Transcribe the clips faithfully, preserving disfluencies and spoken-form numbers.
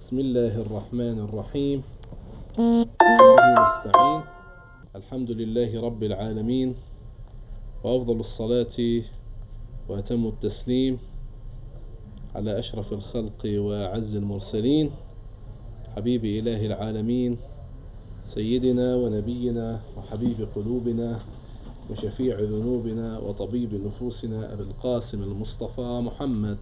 بسم الله الرحمن الرحيم. به نستعين. الحمد لله رب العالمين، وأفضل الصلاة وأتم التسليم على أشرف الخلق وأعز المرسلين، حبيب إله العالمين، سيدنا ونبينا وحبيب قلوبنا وشفيع ذنوبنا وطبيب نفوسنا أبي القاسم المصطفى محمد،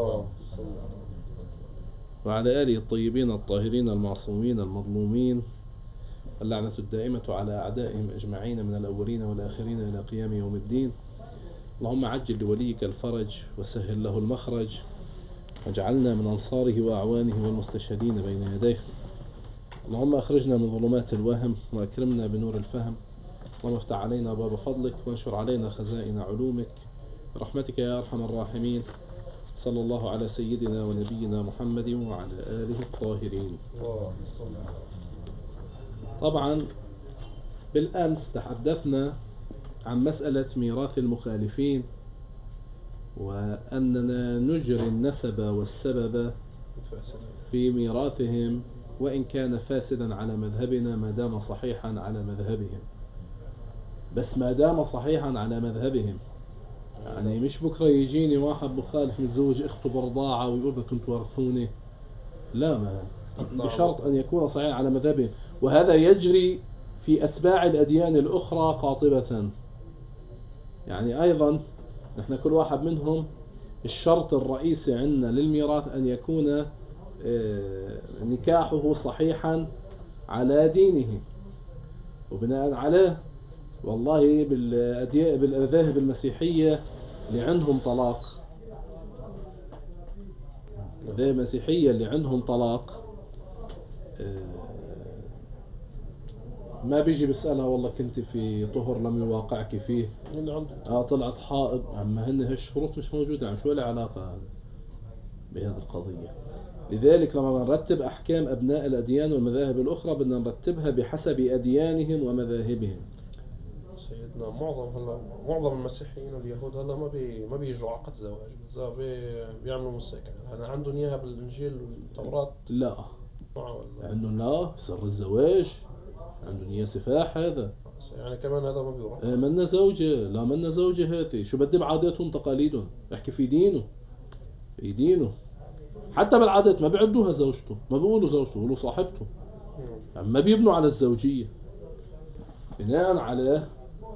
وعلى آله الطيبين الطاهرين المعصومين المظلومين، اللعنة الدائمة على أعدائهم أجمعين من الأولين والآخرين إلى قيام يوم الدين. اللهم عجل لوليك الفرج وسهل له المخرج، واجعلنا من أنصاره وأعوانه والمستشهدين بين يديه. اللهم أخرجنا من ظلمات الوهم وأكرمنا بنور الفهم، اللهم افتح علينا باب فضلك وانشر علينا خزائن علومك برحمتك يا أرحم الراحمين. صلى الله على سيدنا ونبينا محمد وعلى آله الطاهرين. طبعا بالأمس تحدثنا عن مسألة ميراث المخالفين، وأننا نجري النسب والسبب في ميراثهم وإن كان فاسدا على مذهبنا ما دام صحيحا على مذهبهم، بس ما دام صحيحا على مذهبهم. يعني مش بكرة يجيني واحد مخالف متزوج اخته برضاعة ويقول لك انتوا ورثوني، لا، ما بشرط أن يكون صحيحا على مذهبهم. وهذا يجري في أتباع الأديان الأخرى قاطبة. يعني أيضا نحن كل واحد منهم الشرط الرئيسي عندنا للميراث أن يكون نكاحه صحيحا على دينه، وبناء عليه والله بالمذاهب المسيحية اللي عندهم طلاق، المذاهب المسيحية اللي عندهم طلاق ما بيجي بيسألها والله كنت في طهر لم يواقعك فيه، اه طلعت حائض، اما هن هالشروط مش موجودة. يعني شو له علاقة بهذه القضية؟ لذلك لما نرتب أحكام أبناء الأديان والمذاهب الأخرى بدنا نرتبها بحسب أديانهم ومذاهبهم. سيدنا معظم هلا معظم المسيحيين واليهود هلا ما بي ما بيجوا عقد زواج، بالذات بي بيعملوا مساكن. هذا عندهم اياها بالانجيل والتوراة؟ لا، انه لا سر الزواج عندهم اياه سفاح. هذا يعني كمان هذا ما بيروح آه منا زوجة، لا منا زوجة. هذه شو بدي بعاداتهم تقاليدهم، بحكي في دينه في دينه. حتى بالعادات ما بيعدوها زوجته، ما بيقولوا زوجته، بيقولوا صاحبته. يعني ما بيبنوا على الزوجية بناء على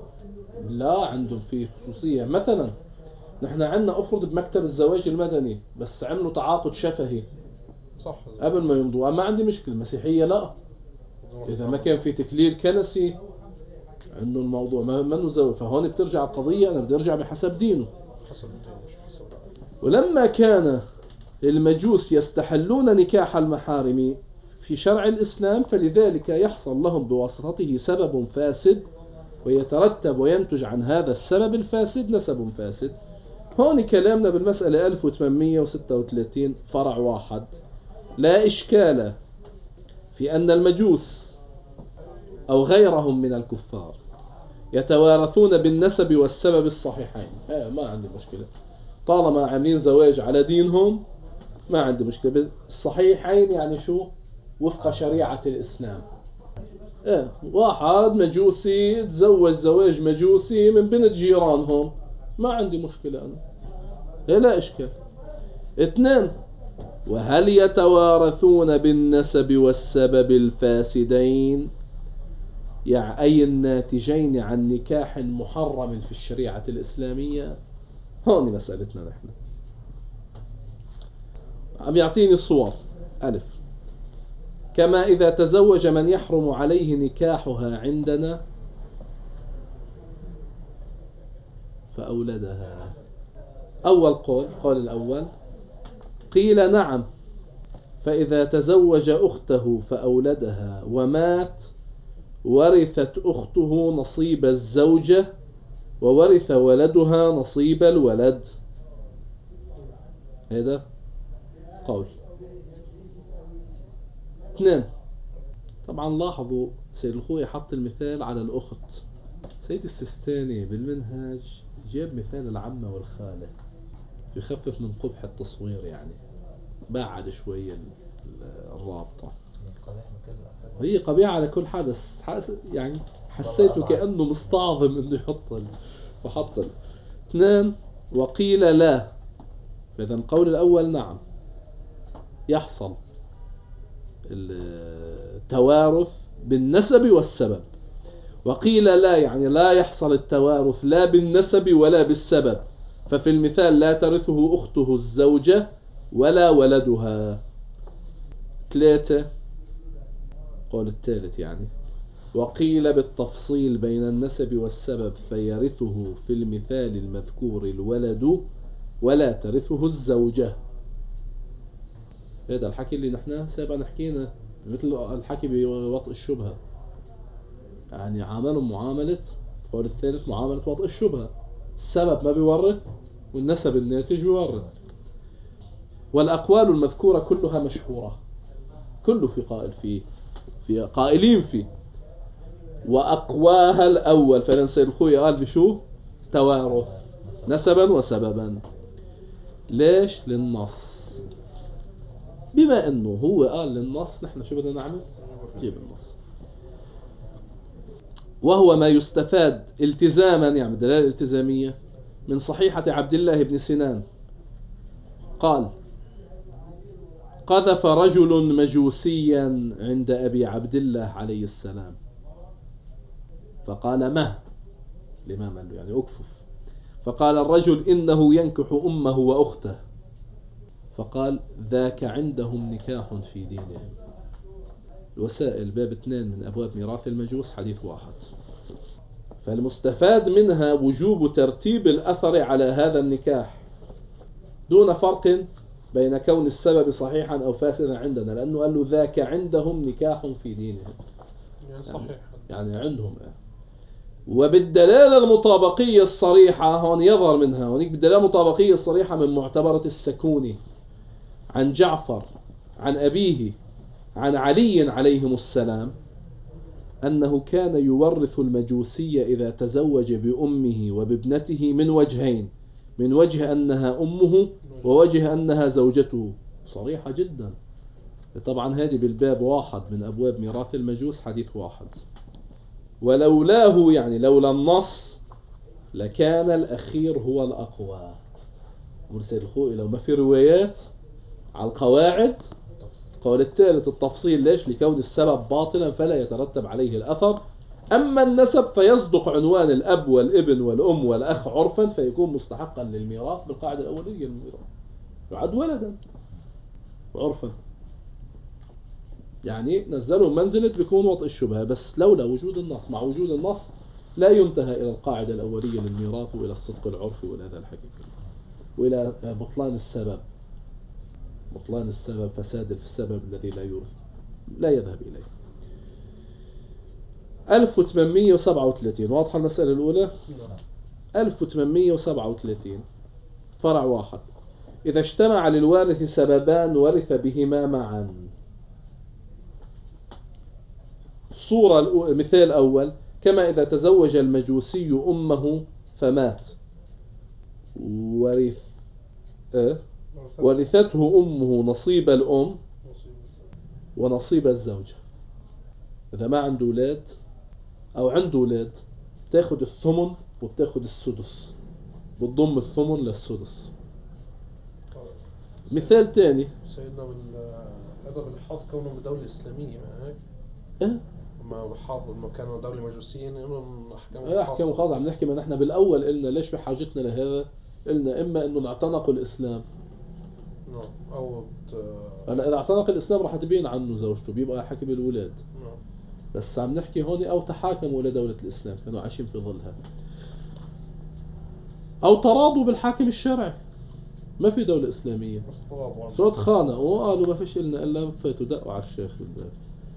لا عندهم فيه خصوصية. مثلا نحن عندنا افرض بمكتب الزواج المدني بس عملوا تعاقد شفهي صح قبل ما يمضوا، ما عندي مشكلة. المسيحية لا، إذا ما كان في تكليل كنسي إنه الموضوع ما منه زواج، فهون بترجع القضية أنا بدي أرجع بحسب دينه. حسب الدين مش حسب العقل. ولما كان المجوس يستحلون نكاح المحارم في شرع الإسلام، فلذلك يحصل لهم بواسطته سبب فاسد، ويترتب وينتج عن هذا السبب الفاسد نسب فاسد. هون كلامنا بالمسألة ألف وثمانمئة وستة وثلاثين فرع واحد. لا إشكال في أن المجوس أو غيرهم من الكفار يتوارثون بالنسب والسبب الصحيحين. آه ما عندي مشكلة، طالما عاملين زواج على دينهم ما عندي مشكلة. الصحيحين يعني شو؟ وفق شريعة الإسلام. آه واحد مجوسي تزوج زواج مجوسي من بنت جيرانهم، ما عندي مشكلة أنا، إيه لا إشكال. اثنين، وهل يتوارثون بالنسب والسبب الفاسدين، يعني أي الناتجين عن نكاح محرم في الشريعة الإسلامية؟ هون مسألتنا نحن. عم يعطيني صور. ألف، كما إذا تزوج من يحرم عليه نكاحها عندنا فأولدها. أول قول، قول الأول، قيل نعم، فإذا تزوج أخته فأولدها ومات ورثت أخته نصيب الزوجة وورث ولدها نصيب الولد. هذا قول. اثنين، طبعا لاحظوا سيد الخوي حط المثال على الأخت. سيد السستاني بالمنهاج جاب مثال العمة والخالة يخفف من قبح التصوير، يعني بعد شوية الرابطة. هي قبيحة على كل حدث، يعني حسيته كأنه مستعظم انه يحط فحط. اثنين وقيل لا، فإذا القول الأول نعم يحصل التوارث بالنسب والسبب، وقيل لا يعني لا يحصل التوارث لا بالنسب ولا بالسبب، ففي المثال لا ترثه أخته الزوجة ولا ولدها. ثلاثة قول الثالث يعني وقيل بالتفصيل بين النسب والسبب فيرثه في المثال المذكور الولد ولا ترثه الزوجة. هذا الحكي اللي نحن سابقا نحكينا مثل الحكي بوطء الشبهة، يعني عاملهم معاملة قول الثالث معاملة وطء الشبهة، السبب ما بيورث والنسب الناتج بيورث. والأقوال المذكورة كلها مشهورة، كله في قائل فيه في قائلين فيه. وأقواها الأول، فلنسى الخوي قال بشو توارث نسبا وسببا. ليش؟ للنص. بما أنه هو قال للنص نحن شو بدنا نعمل؟ جيب النص. وهو ما يستفاد التزاما يعني دلالة التزامية من صحيحة عبد الله بن سنان قال قذف رجل مجوسيا عند أبي عبد الله عليه السلام فقال ما لما ماله يعني أكفف، فقال الرجل إنه ينكح أمه وأخته، فقال ذاك عندهم نكاح في دينهم. الوسائل باب اثنين من أبواب ميراث المجوس حديث واحد. فالمستفاد منها وجوب ترتيب الأثر على هذا النكاح دون فرق بين كون السبب صحيحا أو فاسدا عندنا، لأنه قال له ذاك عندهم نكاح في دينهم يعني صحيح يعني عندهم. وبالدلالة المطابقية الصريحة هون يظهر منها هونيك بالدلالة المطابقية الصريحة من معتبرة السكوني عن جعفر عن أبيه عن علي عليهم السلام أنه كان يورث المجوسية إذا تزوج بأمه وبابنته من وجهين، من وجه أنها أمه ووجه أنها زوجته، صريحة جدا. طبعا هذه بالباب واحد من أبواب ميراث المجوس حديث واحد. ولولاه يعني لولا النص لكان الأخير هو الأقوى. مرسل الخوئي لو ما في روايات على القواعد قول الثالث التفصيل. ليش؟ لكون السبب باطلا فلا يترتب عليه الأثر. أما النسب فيصدق عنوان الأب والابن والأم والأخ عرفا فيكون مستحقا للميراث بالقاعدة الأولية للميراث يعد ولدا عرفا، يعني نزلوا منزلة بيكون وطء الشبهة. بس لولا وجود النص، مع وجود النص لا ينتهى إلى القاعدة الأولية للميراث وإلى الصدق العرفي وإلى هذا الحقيقة وإلى بطلان السبب. بطلان السبب فساد في السبب الذي لا يورث لا يذهب إليه. ألف وثمانمئة وسبعة وثلاثين واضحة المسألة الأولى. ألف وثمانمئة وسبعة وثلاثين فرع واحد إذا اجتمع للوارث سببان ورث بهما معا. صورة مثال أول كما إذا تزوج المجوسي أمه فمات ورث أه؟ ورثته أمه نصيب الأم ونصيب الزوجة. إذا ما عنده أولاد أو عنده أولاد تأخذ الثمن وبتأخذ السدس، بتضم الثمن للسدس. مثال تاني سيدنا هذا بالحظ كونه بدولة إسلامية هيك إيه؟ ما بحافظ ما كانوا دولة مجوسيين إنهم أحكام أحكام خاصة. عم نحكي ما نحن بالأول قلنا ليش بحاجتنا لهذا؟ قلنا إما إنه نعتنق الإسلام نعم أو ت... هلا إذا اعتنق الإسلام راح تبين عنه زوجته بيبقى حكي بالولاد. نعم. بس عم نحكي هون أو تحاكموا إلى دولة الإسلام كانوا عايشين في ظلها، أو تراضوا بالحاكم الشرعي. ما في دولة إسلامية صوت خانقوا وقالوا ما فيش إلنا إلا فاتوا دقوا على الشيخ بالباب.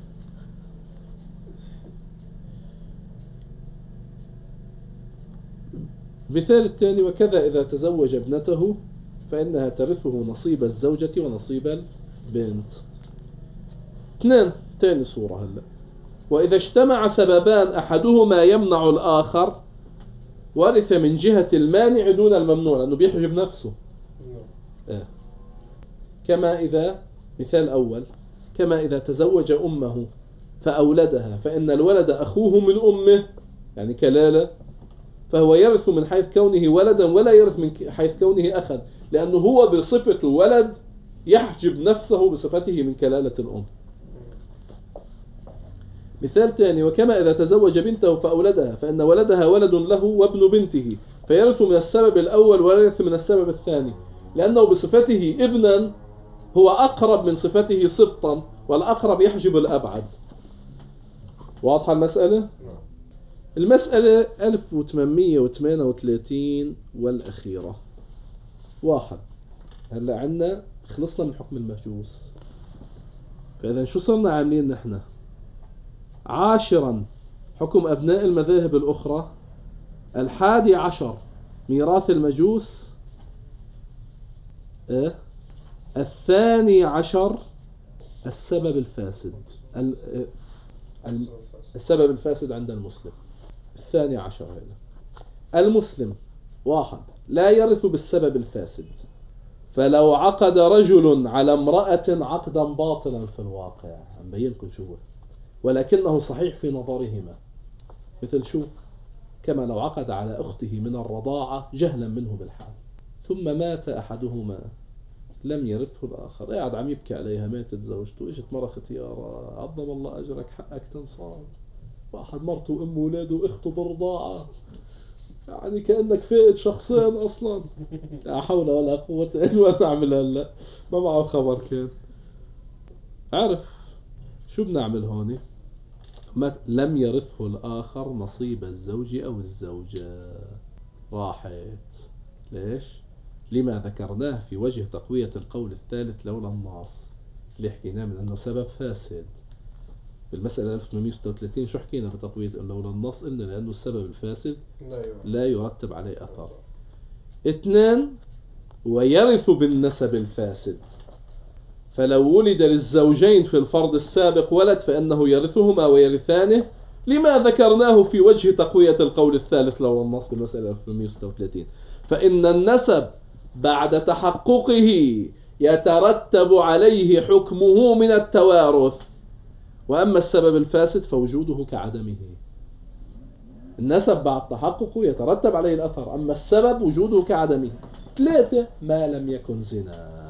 مثال الثاني وكذا إذا تزوج ابنته فإنها ترثه نصيب الزوجة ونصيب البنت. اثنين ثاني صورة هلا وإذا اجتمع سببان أحدهما يمنع الآخر ورث من جهة المانع دون الممنوع لأنه بيحجب نفسه. آه. كما إذا مثال أول: كما إذا تزوج أمه فأولدها فإن الولد أخوه من أمه، يعني كلالة، فهو يرث من حيث كونه ولدا ولا يرث من حيث كونه أخا، لأنه هو بصفة ولد يحجب نفسه بصفته من كلالة الأم. مثال ثاني: وكما إذا تزوج بنته فأولدها فإن ولدها ولد له وابن بنته، فيرث من السبب الأول ولا يرث من السبب الثاني، لأنه بصفته ابنا هو أقرب من صفته سبطا، والأقرب يحجب الأبعد. واضحة المسألة؟ المسألة ألف وثمانمئة وثمانية وثلاثين والأخيرة. واحد، هلا عنا خلصنا من حكم المجوس، فإذا شو صرنا عاملين نحن؟ عاشرا، حكم أبناء المذاهب الأخرى. الحادي عشر، ميراث المجوس. إيه؟ الثاني عشر، السبب الفاسد. السبب الفاسد عند المسلم. الثاني عشر هذا المسلم: واحد، لا يرث بالسبب الفاسد، فلو عقد رجل على امرأة عقدا باطلا في الواقع، عم بينكم شو هو، ولكنه صحيح في نظرهما، مثل شو؟ كما لو عقد على أخته من الرضاعة جهلا منه بالحال، ثم مات أحدهما لم يرثه الآخر. قاعد عم يبكي عليها، ماتت زوجته، اجت مرة ختيارة: عظم الله أجرك، حقك تنصاب. واحد مرته وأم ولاده وأخته برضاعة، يعني كأنك فقد شخصين أصلا. لا حول ولا قوة إلا بالله. نعمل هلا ما معه خبر كان عارف شو بنعمل هون؟ لم يرثه الآخر نصيب الزوج أو الزوجة. راحت. ليش؟ لما ذكرناه في وجه تقوية القول الثالث لولا النص، اللي حكيناه من أنه سبب فاسد. في المسألة ألف وثمانمئة وستة وثلاثين شو حكينا بتقوية لولا النص؟ قلنا لأنه السبب الفاسد لا يرتب عليه أثر. اثنان، ويرث بالنسب الفاسد، فلو ولد للزوجين في الفرض السابق ولد فإنه يرثهما ويرثانه، لما ذكرناه في وجه تقوية القول الثالث لولا النص بالمسألة ألف وثمانمئة وستة وثلاثين. فإن النسب بعد تحققه يترتب عليه حكمه من التوارث، وأما السبب الفاسد فوجوده كعدمه. النسب بعد تحققه يترتب عليه الأثر، أما السبب وجوده كعدمه. ثلاثة، ما لم يكن زنا.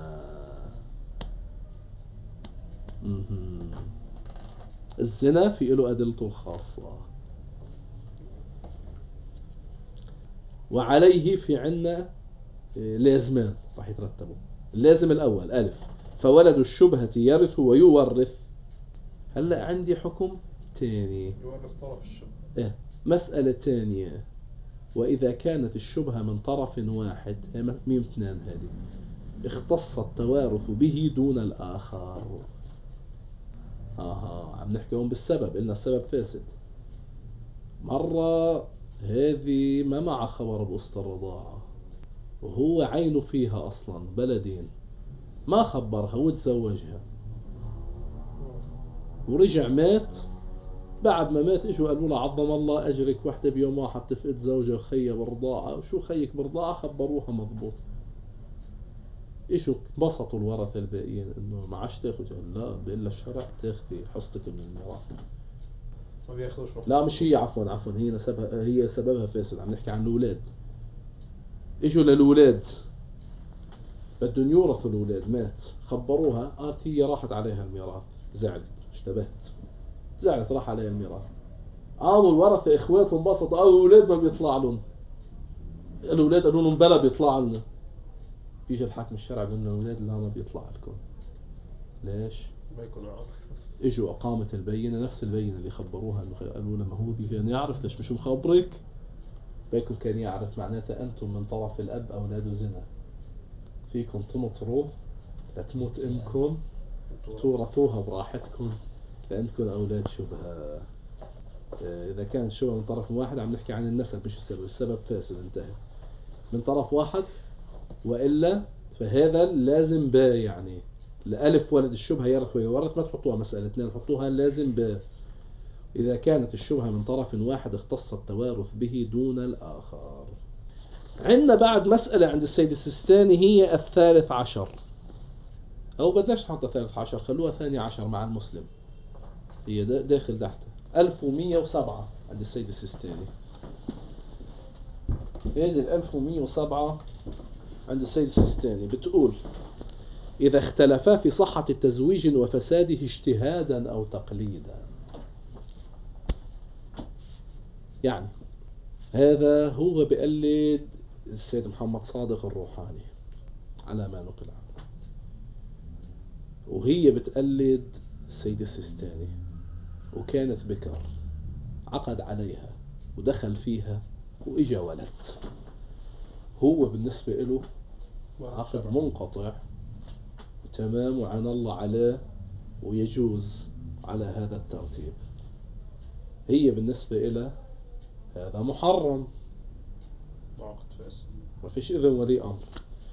الزنا في له أدلته الخاصة، وعليه في عنا لازمان راح يترتبوا. اللازم الأول: ألف، فولد الشبهة يرث ويورث. هلأ عندي حكم تاني، يورث طرف الشبهة. إيه؟ مسألة تانية: وإذا كانت الشبهة من طرف واحد، ميم اثنان، هذه اختص التوارث به دون الآخر. آها، عم نحكيهم بالسبب، إلنا السبب فاسد. مرة هذه ما مع خبر بقصة الرضاعة، وهو عينه فيها أصلا بلدين، ما خبرها وتزوجها، ورجع مات. بعد ما مات اجوا قالوا له: عظم الله أجرك، وحدة بيوم واحد تفقد زوجها وخيها برضاعة. وشو خيك برضاعة؟ خبروها مضبوط. اجوا انبسطوا الورثة الباقيين انه ما عادش تاخذ. لا، بإلا الشرع تاخذي حصتك من الميراث. ما بياخذوش. لا مش هي، عفوا عفوا هي نسبها، هي سببها فاسد. عم نحكي عن الأولاد. اجوا للأولاد بدهم يورثوا الأولاد، مات، خبروها، قالت هي راحت عليها الميراث. زعلت، اشتبهت، زعلت، راح عليها الميراث. قاموا الورثة اخواتهم انبسطوا، قالوا الأولاد ما بيطلع لهم. الأولاد قالوا لهم: بلا بيطلع لنا. بيجي الحاكم الشرعي بأن الأولاد لا، ما بيطلع لكم. ليش؟ ما يكون عارف. اجوا أقامت البينة، نفس البينة اللي خبروها، قالوا لما هو كان يعرف، ليش مش مخبرك؟ بيكم كان يعرف، معناتها أنتم من طرف الأب أولاد زنا، فيكم تمطروا لتموت أمكم، تورثوها براحتكم لأنكم أولاد شبهة. إذا كان شبهة من طرف واحد عم نحكي عن النسب مش السبب، السبب فاسد انتهى من طرف واحد، وإلا فهذا لازم ب، يعني لألف ولد الشبهة يرث ويورث، ما تحطوها مسألة اثنين، حطوها لازم ب. إذا كانت الشبهة من طرف واحد اختص التوارث به دون الآخر. عندنا بعد مسألة عند السيد السيستاني، هي الثالث عشر أو بدلاش حتى ثالث عشر، خلوها ثاني عشر مع المسلم، هي داخل تحت ألف ومية وسبعة عند السيد السيستاني. هذه الألف ومية وسبعة عند السيد السيستاني بتقول: إذا اختلفا في صحة التزويج وفساده اجتهادا أو تقليدا. يعني هذا هو بيقلد السيد محمد صادق الروحاني على ما نقل عنه، وهي بتقلد السيد السيستاني، وكانت بكر عقد عليها ودخل فيها وإجا ولد. هو بالنسبة له عقد منقطع تمام وعن الله عليه ويجوز على هذا الترتيب. هي بالنسبة إلى هذا محرم، ما فيش إذن ولي أمر.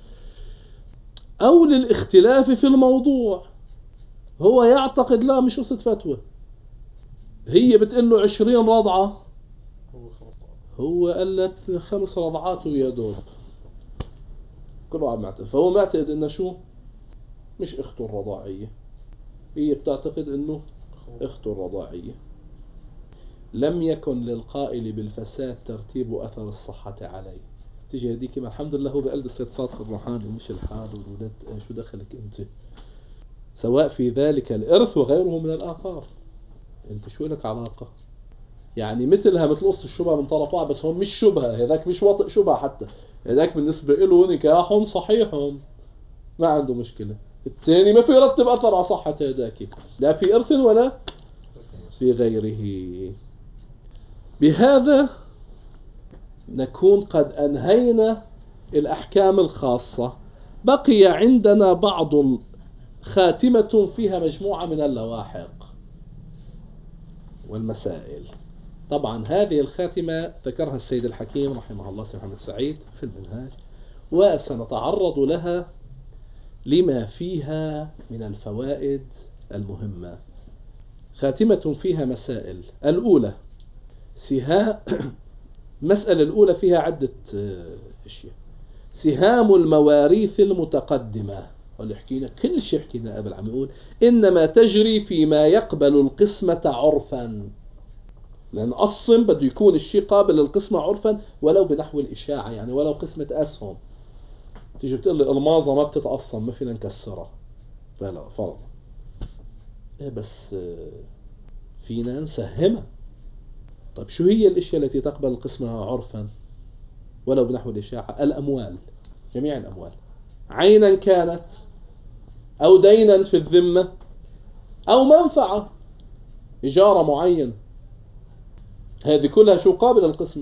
أو للاختلاف في الموضوع، هو يعتقد لا مش قصة فتوى، هي بتقول له عشرين رضعة، هو قالت خمس رضعات ويا دوب، كل واحد معتقد. فهو معتقد إنه شو مش اخته الرضاعية، هي بتعتقد انه اخته الرضاعية. لم يكن للقائل بالفساد ترتيب اثر الصحة عليه. تيجي هديك الحمد لله هو بقلد السيد صادق الروحاني مش الحال والولاد، شو دخلك انت؟ سواء في ذلك الارث وغيره من الاثار، انت شو لك علاقة؟ يعني مثلها مثل قصة الشبهة من طرف واحد، بس هم مش شبهة، هذاك مش وطئ شبهة، حتى هذاك بالنسبة له نكاحهم صحيحهم ما عنده مشكلة. الثاني ما في يرتب أثر على صحة هذاك، لا في إرث ولا في غيره. بهذا نكون قد أنهينا الأحكام الخاصة. بقي عندنا بعض خاتمة فيها مجموعة من اللواحق والمسائل. طبعا هذه الخاتمة ذكرها السيد الحكيم رحمه الله سيد محمد سعيد في المنهاج، وسنتعرض لها لما فيها من الفوائد المهمة. خاتمة فيها مسائل. الأولى سهام مسألة الأولى فيها عدة أشياء. سهام المواريث المتقدمة، واللي حكينا كل شيء حكينا قبل، عم يقول إنما تجري فيما يقبل القسمة عرفا، لأن أصلا بده يكون الشيء قابل للقسمة عرفا ولو بنحو الإشاعة، يعني ولو قسمة أسهم. تيجي بتقول لي الماظة ما بتتقسم ما فينا نكسرها، فلا فرض إيه بس فينا نسهمها. طيب شو هي الاشياء التي تقبل قسمها عرفا ولو بنحو الإشاعة؟ الأموال، جميع الأموال، عينا كانت أو دينا في الذمة أو منفعة إجارة معين، هذه كلها شو قابل القسمة.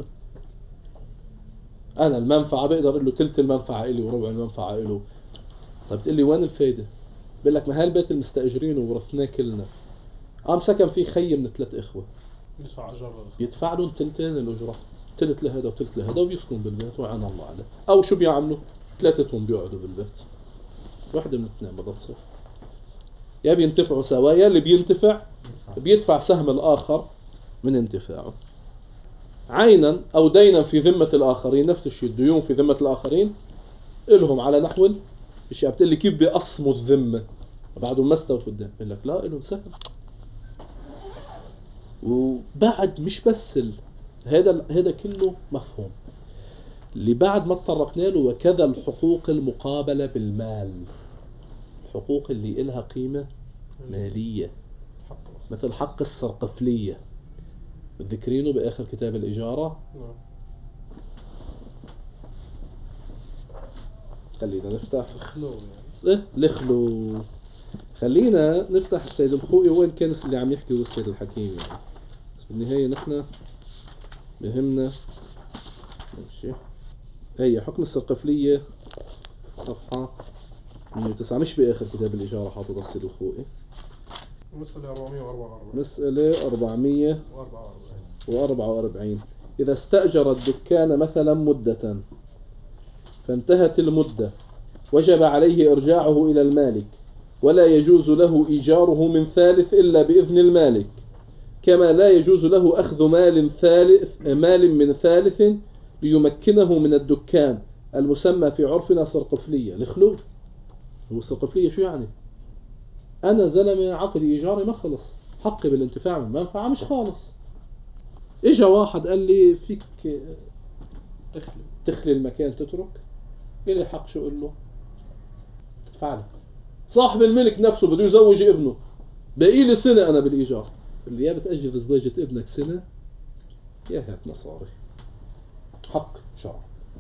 أنا المنفعة بقدر أقول له تلت المنفعة إلي وربع المنفعة إله. طيب تقول لي وين الفايدة؟ بقول لك ما هالبيت المستأجرين وورثناه كلنا، قام سكن فيه خي من ثلاث إخوة، يدفع أجر، يدفع لهم تلتين الأجرة، تلت لهذا وتلت لهذا، وبيسكن بالبيت وعن الله عليه. أو شو بيعملوا؟ ثلاثتهم بيقعدوا بالبيت، واحدة من الاثنين بدها تصير، يا بينتفعوا سوا، يا اللي بينتفع بيدفع سهم الآخر من انتفاعه. عينا أو دينا في ذمة الآخرين، نفس الشيء، الديون في ذمة الآخرين إلهم على نحو الشيء. بتقول لي كيف بيقسموا الذمة بعدهم ما استوفوا الدين؟ بقول لك لا، إلهم سهم. وبعد مش بس ال... هذا هذا كله مفهوم اللي بعد ما تطرقنا له. وكذا الحقوق المقابلة بالمال، الحقوق اللي إلها قيمة مالية، مثل حق السرقفلية، متذكرينه بآخر كتاب الإجارة. خلينا نفتح الخلو إيه الخلو. خلينا نفتح السيد الخوئي وين كان اللي عم يحكي هو السيد الحكيم يعني. بس بالنهاية نحن بهمنا ماشي. هي حكم السرقفلية صفحة مية وتسعة، مش بآخر كتاب الإجارة، حاطط السيد الخوئي. مسألة أربعمية وأربعة وأربعين. مسألة أربعمية وأربعة وأربعين. إذا استأجر الدكان مثلا مدة فانتهت المدة وجب عليه إرجاعه إلى المالك، ولا يجوز له إيجاره من ثالث إلا بإذن المالك، كما لا يجوز له أخذ مال ثالث مال من ثالث ليمكنه من الدكان المسمى في عرفنا سرقفلية. الخلو هو السرقفلية شو يعني؟ أنا زلمة عقد إيجاري ما خلص، حقي بالانتفاع من المنفعة مش خالص. إجا واحد قال لي فيك تخلي المكان تترك، إلي حق شو أقول له؟ تدفع لي. صاحب الملك نفسه بده يزوج ابنه، بقي لي سنة أنا بالإيجار، اللي يا بتأجل زواجة ابنك سنة يا هات مصاري، حق شرع.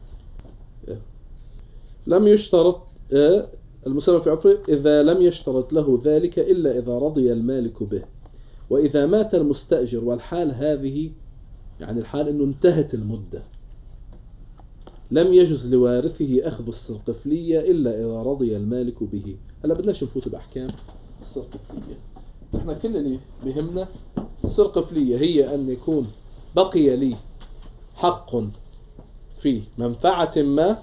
لم يشترط المسلم في عفره إذا لم يشترط له ذلك إلا إذا رضي المالك به. وإذا مات المستأجر والحال هذه، يعني الحال إنه انتهت المدة، لم يجوز لوارثه أخذ السرقفلية إلا إذا رضي المالك به. هلا بدناش نفوت بأحكام السرقفلية، نحن كل اللي بهمنا السرقفلية هي أن يكون بقي لي حق في منفعة ما،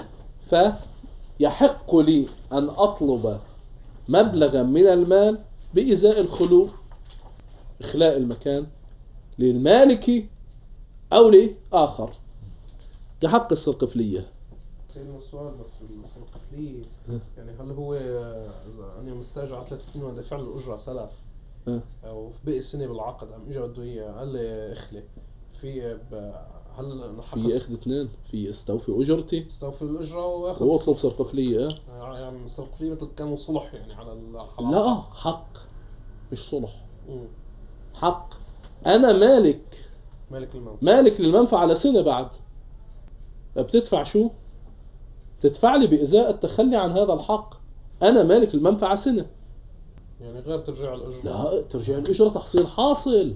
فيحق لي أن أطلب مبلغا من المال بإزاء الخلو، إخلاء المكان للمالك أو لآخر، كحق السرقفلية. سيدنا السؤال بس السرقفلية يعني هل هو أنا مستأجر على ثلاث سنين ودافع له الأجرة سلف أو في باقي السنة بالعقد عم إجا بده إياه قال لي اخلي في ب... هل في أخذ اثنين، في استوفي أجرتي، استوفي الأجرة وأخذ ووصل سرقفلية. يعني السرقفلية مثل كانوا صلح يعني على ال... لا حق مش صلح. مم. حق أنا مالك مالك المنفعة، مالك للمنفعة على سنة بعد، بتدفع شو؟ تدفع لي بإزاء التخلي عن هذا الحق. أنا مالك المنفعة سنة، يعني غير ترجع الأجرة. لا ترجع الأجرة تحصيل حاصل.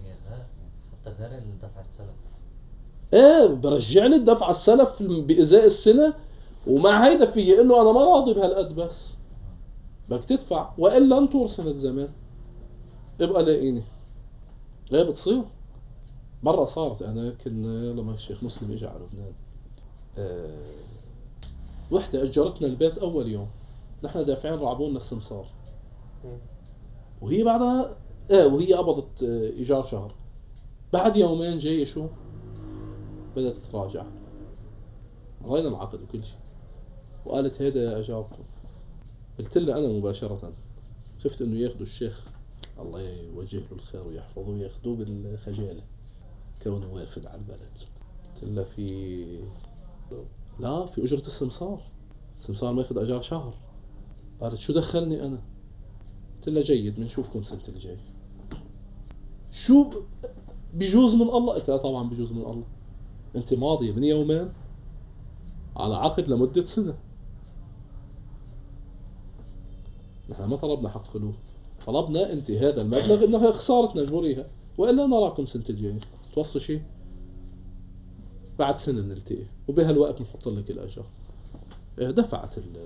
حتى غير الدفع السلف. ايه برجع لي الدفع السلف بإزاء السنة، ومع هيدا في يقول له أنا ما راضي بهالقد، بس بدك تدفع وإلا انطر سنة زمان ابقى لاقيني. ايه بتصير مرة صارت. أنا كنا لما الشيخ مسلم إجا على لبنان، أه وحدة أجرتنا البيت أول يوم، نحن دافعين رعبونا السمسار، وهي بعدها ايه وهي قبضت إيجار شهر. بعد يومين جاي شو بدأت تراجع، غير العقد وكل شيء، وقالت هيدا أجاركم. قلت لها أنا مباشرة، شفت إنه ياخدوا الشيخ الله يوجه له الخير ويحفظه وياخدوه بالخجالة كونه وافد على البلد. قلت لها في لا في أجرة السمسار، السمسار ما ياخد أجار شهر. قالت شو دخلني أنا؟ قلت لها جيد بنشوفكم السنة الجاي. شو بيجوز من الله؟ قلت لها طبعا بيجوز من الله، انت ماضية من يومين على عقد لمدة سنة، نحن ما طلبنا حق خلو، طلبنا انت هذا المبلغ انها خسارتنا اجبريها، والا نراكم سنة الجاي توصي شيء بعد سنة نلتقي وبهالوقت نحط لك الاجر. دفعت ال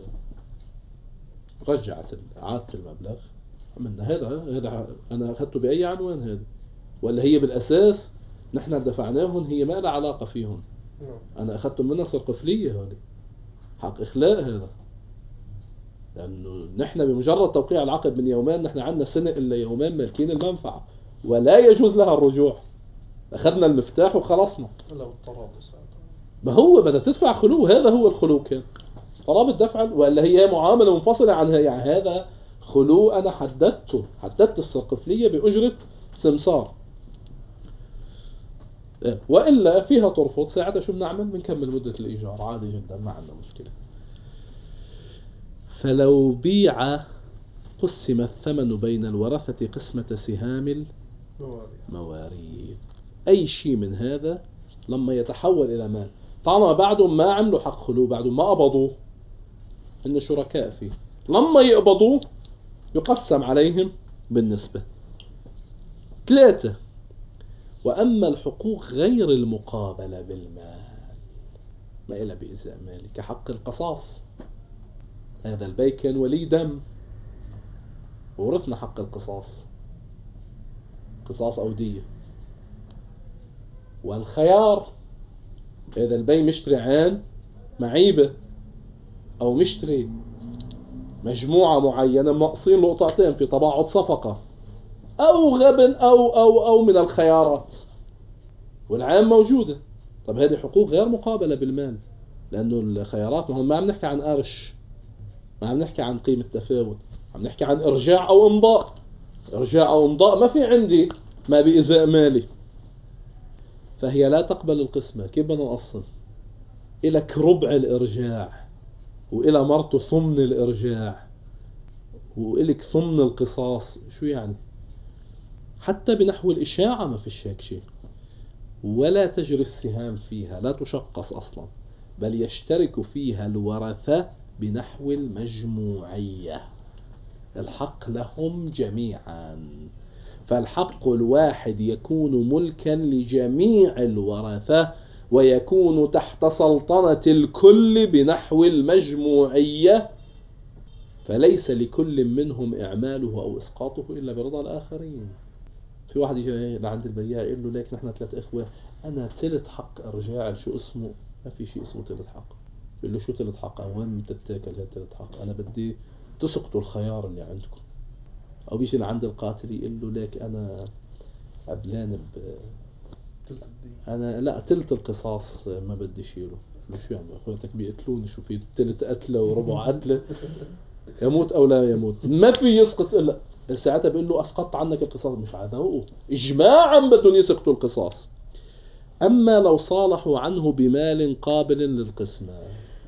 رجعت عادت المبلغ، عملنا هذا هذا انا اخذته باي عنوان هذا، ولا هي بالاساس نحن دفعناهم هي ما لها علاقة فيهم، انا اخذت منها سرقفلية هذه حق اخلاء هذا، لانه نحن بمجرد توقيع العقد من يومين نحن عندنا سنة الا يومين مالكين المنفعة ولا يجوز لها الرجوع، اخذنا المفتاح وخلصنا. لو طلب ما هو بدها تدفع خلو، هذا هو الخلو كان طلب الدفع، ولا هي معاملة منفصلة عنها، يعني هذا خلو انا حددته، حددت السرقفلية بأجرة سمسار، وإلا فيها ترفض ساعتها شو بنعمل؟ بنكمل مدة الإيجار عادي جدا ما عندنا مشكلة. فلو بيع قسم الثمن بين الورثة قسمة سهام المواريث، أي شيء من هذا لما يتحول إلى مال، طالما بعدهم ما عملوا حق خلو، بعدهم ما قبضوه، إن شركاء فيه، لما يقبضوه يقسم عليهم بالنسبة. ثلاثة، وأما الحقوق غير المقابلة بالمال ما إلا بإزاء مالي، كحق القصاص، هذا البي كان ولي دم ورثنا حق القصاص، قصاص أو دية. والخيار، هذا البي مشتري عين معيبة أو مشتري مجموعة معينة ناقصين لقطتين في تباعد صفقة أو غبن أو أو أو من الخيارات، والعين موجودة. طب هذه حقوق غير مقابلة بالمال، لأنه الخيارات ما هم ما عم نحكي عن قرش، ما عم نحكي عن قيمة تفاوت، عم نحكي عن إرجاع أو إمضاء. إرجاع أو إمضاء ما في عندي ما بإزاء مالي، فهي لا تقبل القسمة. كيف بدنا نقسم؟ إلك ربع الإرجاع، وإلى مرته ثمن الإرجاع، وإلك ثمن القصاص. شو يعني؟ حتى بنحو الإشاعة ما فيش هيك شيء. ولا تجري السهام فيها، لا تشقص أصلا، بل يشترك فيها الورثة بنحو المجموعية. الحق لهم جميعا، فالحق الواحد يكون ملكا لجميع الورثة، ويكون تحت سلطنة الكل بنحو المجموعية، فليس لكل منهم إعماله أو إسقاطه إلا برضا الآخرين. في واحد يجي لعند البياع يقول له ليك نحن ثلاث إخوة، أنا تلت حق إرجاع شو اسمه؟ ما في شيء اسمه تلت حق. يقول له شو تلت حق؟ وين بتتاكل هي تلت حق؟ أنا بدي تسقطوا الخيار اللي عندكم. أو بيجي لعند القاتل يقول له ليك أنا أبلان ب تلت الدين. أنا لا تلت القصاص ما بدي شيله. شو يعني أخواتك بيقتلوني؟ شو في تلت قتلة وربع قتلة؟ يموت أو لا يموت ما في يسقط إلا ساعتها. بيقول له أسقطت عنك القصاص، مش عدوه إجماعا بدهم يسقطوا القصاص. أما لو صالحوا عنه بمال قابل للقسمة،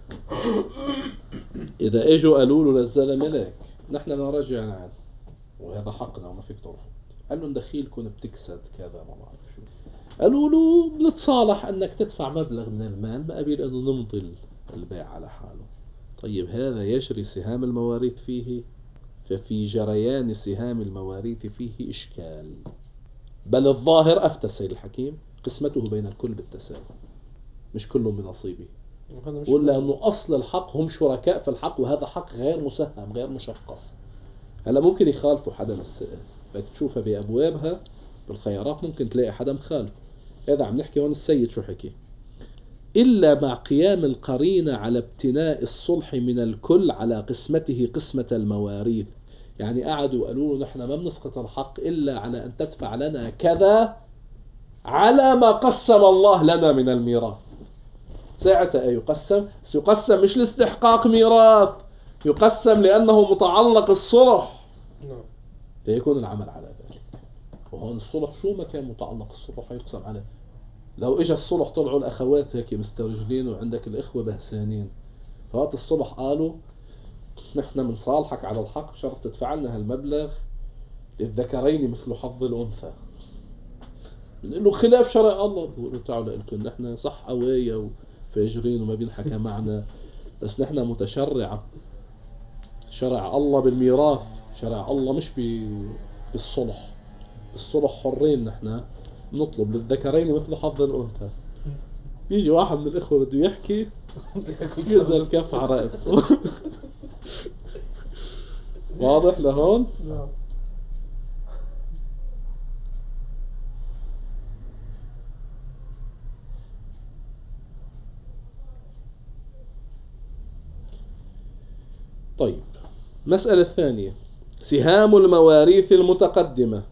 إذا إجوا قالوا له للزلمة لك نحن نرجع عنه وهذا حقنا وما فيك ترفض، قال له ندخيلكم بتكسد كذا ما بعرف شو، قالوا له بنتصالح أنك تدفع مبلغ من المال مقابل أنه نمضي البيع على حاله. طيب هذا يجري سهام المواريث فيه؟ ففي جريان سهام المواريث فيه إشكال، بل الظاهر أفتى السيد الحكيم قسمته بين الكل بالتساوي، مش كلهم بنصيبه، ولا أنه أصل الحق هم شركاء في الحق، وهذا حق غير مسهم غير مشقص. هلا ممكن يخالفوا حدا بالسائل، بدك تشوفها بأبوابها بالخيارات ممكن تلاقي حدا مخالف. هذا عم نحكي هون السيد شو حكي؟ إلا مع قيام القرينة على ابتناء الصلح من الكل على قسمته قسمة المواريث. يعني قعدوا قالوا له نحن ما بنسقط الحق إلا على أن تدفع لنا كذا على ما قسم الله لنا من الميراث. ساعتها يقسم، يقسم مش لاستحقاق ميراث، يقسم لأنه متعلق الصلح، فيكون العمل على ذلك. وهون الصلح شو ما كان متعلق الصلح يقسم عليه. لو اجى الصلح طلعوا الاخوات هيك مسترجلين وعندك الاخوه بهسانين، فوقت الصلح قالوا نحن بنصالحك على الحق شرط تدفع لنا هالمبلغ للذكرين مثل حظ الانثى. بنقول له خلاف شرع الله، بقولوا تعالوا لكم نحن صح قويه وفاجرين وما بينحكى معنا، بس نحن متشرعه شرع الله بالميراث، شرع الله مش بالصلح. الصلح حرين نحن نطلب للذكرين مثل حظ الأنثى. يجي واحد من الإخوة بده يحكي ينزل كف على رقبته. واضح لهون؟ طيب مسألة الثانية، سهام المواريث المتقدمة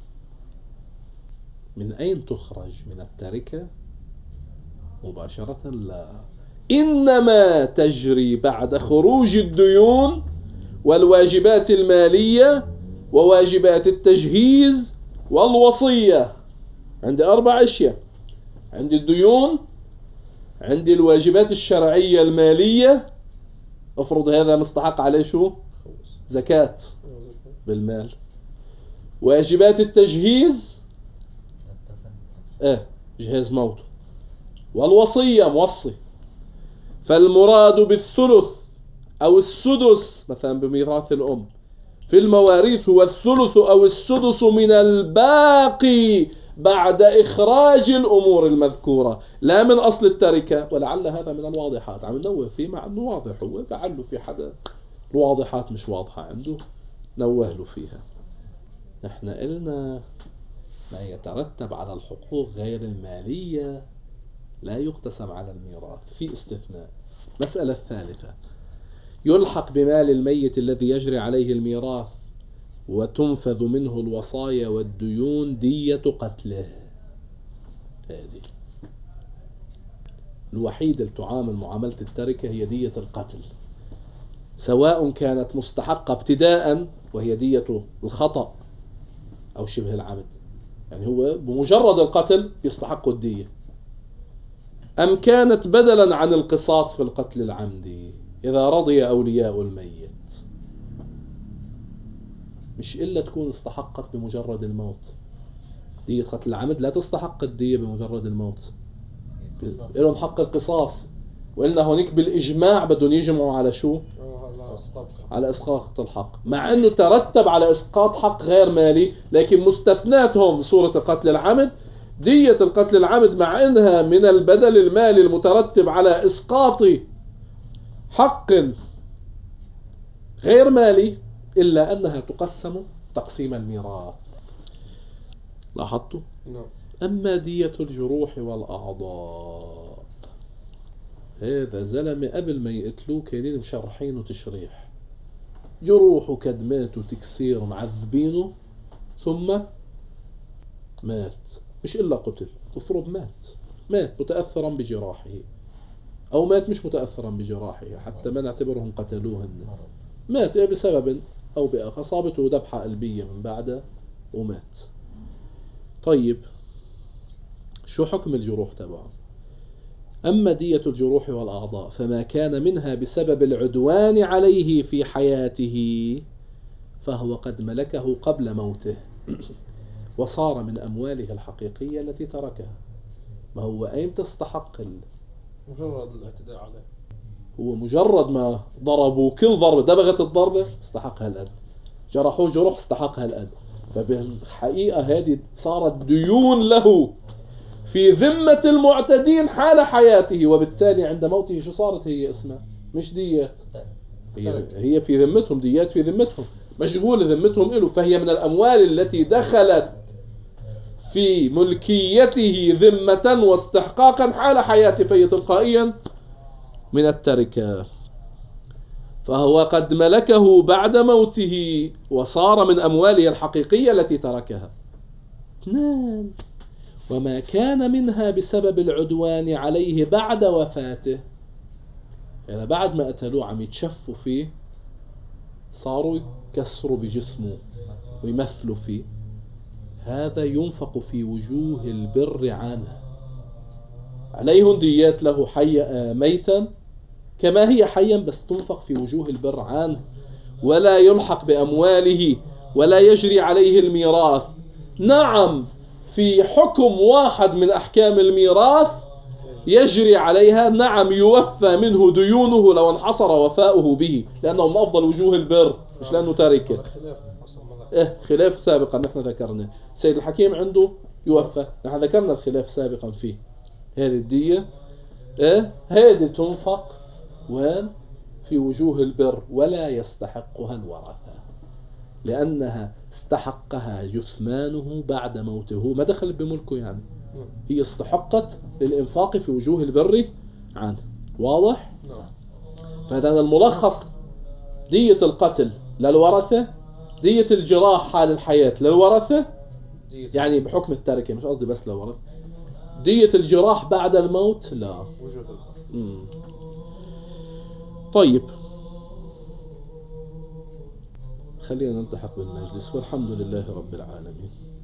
من أين تخرج؟ من التركة مباشرة؟ لا، إنما تجري بعد خروج الديون والواجبات المالية وواجبات التجهيز والوصية. عندي أربع أشياء، عندي الديون، عندي الواجبات الشرعية المالية، أفرض هذا مستحق عليه شو؟ زكاة بالمال. واجبات التجهيز اه جهاز موته، والوصية موصي. فالمراد بالثلث او السدس مثلا بميراث الام في المواريث هو الثلث او السدس من الباقي بعد اخراج الامور المذكورة، لا من اصل التركة. ولعل هذا من الواضحات، عم ننوه فيه مع انه واضح، هو لعله في حدا الواضحات مش واضحة عنده نوه له فيها. نحن قلنا ما يترتب على الحقوق غير المالية لا يقتسم على الميراث، في استثناء. مسألة الثالثة، يلحق بمال الميت الذي يجري عليه الميراث وتنفذ منه الوصايا والديون دية قتله. هذه الوحيدة اللي تعامل معاملة التركة هي دية القتل. سواء كانت مستحقة ابتداء وهي دية الخطأ أو شبه العمد، يعني هو بمجرد القتل يستحق الدية، أم كانت بدلا عن القصاص في القتل العمدي إذا رضي أولياء الميت، مش إلا تكون استحقت بمجرد الموت. دية قتل العمد لا تستحق الدية بمجرد الموت، لهم حق القصاص، وإلنا هونيك بالإجماع بدهم يجمعوا على شو؟ على إسقاط الحق، مع أنه ترتب على إسقاط حق غير مالي، لكن مستثناتهم صورة القتل العمد دية القتل العمد مع أنها من البدل المالي المترتب على إسقاط حق غير مالي، إلا أنها تقسم تقسيم الميراث. لاحظتوا؟ أما دية الجروح والأعضاء هذا زلمة قبل ما يقتلوه كانين مشرحينه تشريح، جروح وكدمات وتكسير معذبينه، ثم مات، مش إلا قتل، مفروض مات مات متأثرا بجراحه، أو مات مش متأثرا بجراحه حتى ما نعتبرهم قتلوه، مات بسبب أو بآخر، أصابته ذبحة قلبية من بعدها ومات. طيب شو حكم الجروح تبعه؟ أما دية الجروح والأعضاء فما كان منها بسبب العدوان عليه في حياته فهو قد ملكه قبل موته وصار من أمواله الحقيقية التي تركها. ما هو أين تستحق مجرد الاعتداء عليه، هو مجرد ما ضربوا كل ضربة دبغت الضربة استحقها الأد، جرحوه جروح استحقها الأد، فبالحقيقة هذه صارت ديون له في ذمة المعتدين حال حياته، وبالتالي عند موته شو صارت هي اسمها؟ مش ديات، هي, هي في ذمتهم، ديات في ذمتهم، مشغول ذمتهم إله، فهي من الأموال التي دخلت في ملكيته ذمة واستحقاقا حال حياته، فهي تلقائيا من التركة، فهو قد ملكه بعد موته وصار من أمواله الحقيقية التي تركها. اثنان، وما كان منها بسبب العدوان عليه بعد وفاته، يعني بعد ما قتلوه عم يتشفوا فيه، صاروا يكسروا بجسمه ويمثلوا فيه، هذا ينفق في وجوه البر عنه، عليهم ديات له حيا ميتا كما هي حيا، بس تنفق في وجوه البر عنه، ولا يلحق بأمواله ولا يجري عليه الميراث. نعم في حكم واحد من أحكام الميراث يجري عليها، نعم يوفى منه ديونه لو انحصر وفاؤه به، لأنه من أفضل وجوه البر، مش لأنه تاركه. إيه خلاف سابقا نحن ذكرنا، سيد الحكيم عنده يوفى، نحن ذكرنا الخلاف سابقا فيه. هذه الدية إيه هذه تنفق وين؟ في وجوه البر، ولا يستحقها الورثة لأنها استحقها جثمانه بعد موته، ما دخل بملكه، يعني هي استحقت للإنفاق في وجوه البر عنه. واضح؟ فهذا الملخص، دية القتل للورثة، دية الجراح حال الحياة للورثة، يعني بحكم التركة، مش قصدي بس للورثة. دية الجراح بعد الموت لا. مم. طيب خلينا نلتحق بالمجلس، والحمد لله رب العالمين.